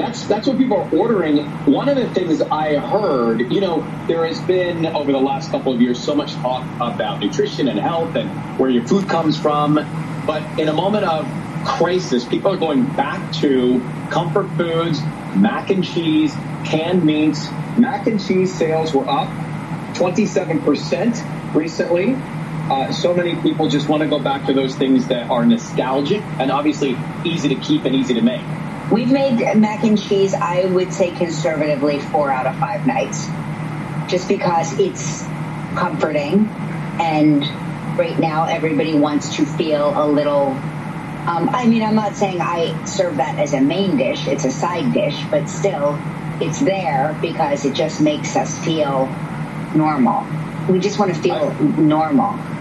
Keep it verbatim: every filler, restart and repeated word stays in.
that's that's what people are ordering. One of the things I heard, you know, there has been over the last couple of years so much talk about nutrition and health and where your food comes from. But in a moment of crisis, people are going back to comfort foods, mac and cheese, canned meats. Mac and cheese sales were up twenty-seven percent recently. Uh, so many people just want to go back to those things that are nostalgic and obviously easy to keep and easy to make. We've made mac and cheese, I would say conservatively, four out of five nights, just because it's comforting. And right now, everybody wants to feel a little, um, I mean, I'm not saying I serve that as a main dish. It's a side dish, but still, it's there because it just makes us feel normal. We just want to feel I, normal.